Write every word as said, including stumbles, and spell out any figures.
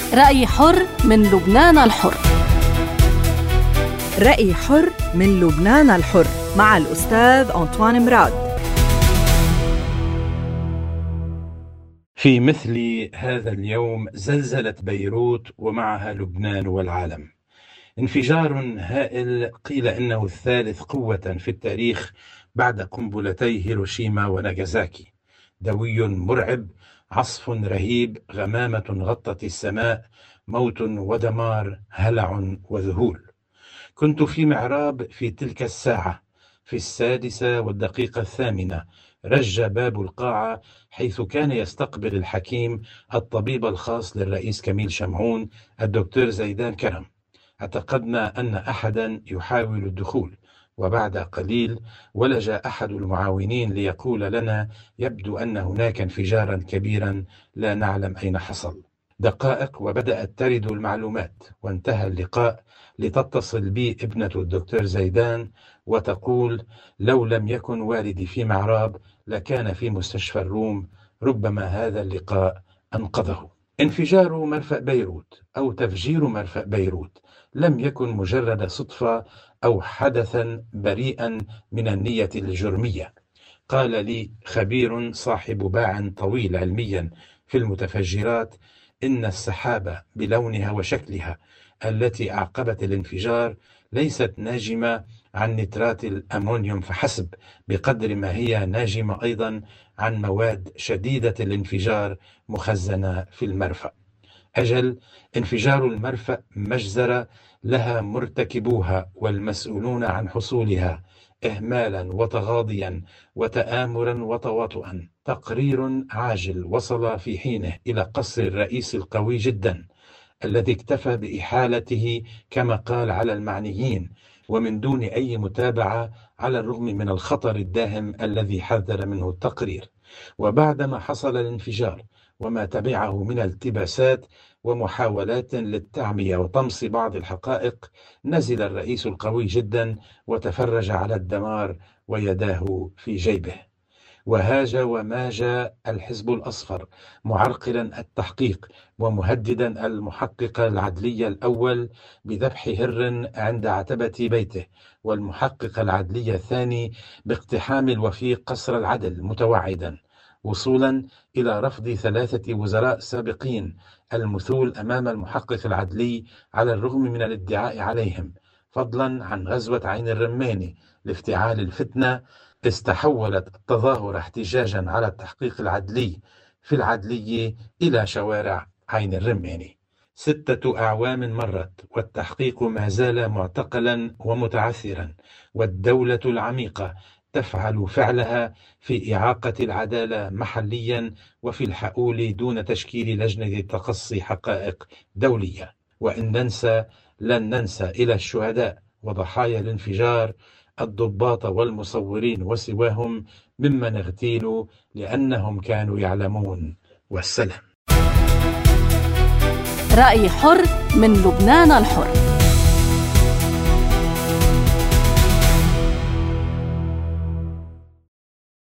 رأي حر من لبنان الحر. رأي حر من لبنان الحر مع الأستاذ أنطوان مراد. في مثل هذا اليوم زلزلت بيروت ومعها لبنان والعالم. انفجار هائل قيل إنه الثالث قوة في التاريخ بعد قنبلتي هيروشيما وناغازاكي. دوي مرعب، عصف رهيب، غمامة غطت السماء، موت ودمار، هلع وذهول. كنت في معراب في تلك الساعة، في السادسة والدقيقة الثامنة. رج باب القاعة حيث كان يستقبل الحكيم الطبيب الخاص للرئيس كميل شمعون الدكتور زيدان كرم. اعتقدنا أن أحدا يحاول الدخول، وبعد قليل ولج أحد المعاونين ليقول لنا يبدو أن هناك انفجارا كبيرا لا نعلم أين حصل. دقائق وبدأت ترد المعلومات، وانتهى اللقاء لتتصل بي ابنة الدكتور زيدان وتقول لو لم يكن والدي في معراب لكان في مستشفى الروم، ربما هذا اللقاء أنقذه. انفجار مرفأ بيروت أو تفجير مرفأ بيروت لم يكن مجرد صدفة أو حدثا بريئا من النية الجرمية. قال لي خبير صاحب باع طويل علميا في المتفجرات إن السحابة بلونها وشكلها التي أعقبت الانفجار ليست ناجمة عن نترات الأمونيوم فحسب، بقدر ما هي ناجمة أيضا عن مواد شديدة الانفجار مخزنة في المرفأ. أجل، انفجار المرفأ مجزرة لها مرتكبوها والمسؤولون عن حصولها إهمالا وتغاضيا وتآمرا وتواطؤا. تقرير عاجل وصل في حينه إلى قصر الرئيس القوي جدا الذي اكتفى بإحالته كما قال على المعنيين ومن دون أي متابعة، على الرغم من الخطر الداهم الذي حذر منه التقرير. وبعدما حصل الانفجار وما تبعه من التباسات ومحاولات للتعمية وطمس بعض الحقائق، نزل الرئيس القوي جدا وتفرج على الدمار ويداه في جيبه. وهاج وماج الحزب الأصفر معرقلا التحقيق ومهددا المحقق العدلي الأول بذبح هر عند عتبة بيته، والمحقق العدلي الثاني باقتحام الوفيق قصر العدل، متوعدا وصولا إلى رفض ثلاثة وزراء سابقين المثول أمام المحقق العدلي على الرغم من الادعاء عليهم، فضلا عن غزوة عين الرماني لافتعال الفتنة استحولت التظاهر احتجاجا على التحقيق العدلي في العدلية إلى شوارع عين الرماني. ستة أعوام مرت والتحقيق ما زال معتقلا ومتعثرا، والدولة العميقة تفعل فعلها في إعاقة العدالة محليا وفي الحقول دون تشكيل لجنة تقصي حقائق دولية. وإن ننسى لن ننسى إلى الشهداء وضحايا الانفجار، الضباط والمصورين وسواهم ممن اغتيلوا لأنهم كانوا يعلمون. والسلام. رأي حر من لبنان الحر.